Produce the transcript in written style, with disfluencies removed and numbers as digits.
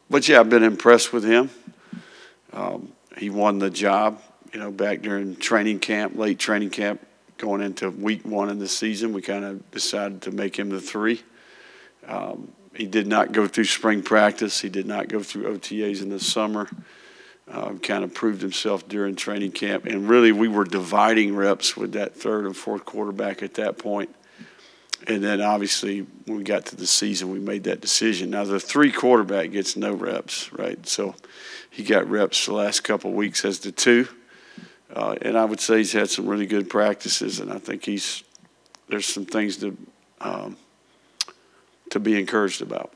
But yeah, I've been impressed with him. He won the job, back during training camp, late training camp, going into week 1 in the season. We kind of decided to make him the 3. He did not go through spring practice. He did not go through OTAs in the summer. Kind of proved himself during training camp. And really, we were dividing reps with that 3rd and 4th quarterback at that point. And then, obviously, when we got to the season, we made that decision. Now, the 3 quarterback gets no reps, right? So he got reps the last couple of weeks as the 2. And I would say he's had some really good practices, and I think there's some things to be encouraged about.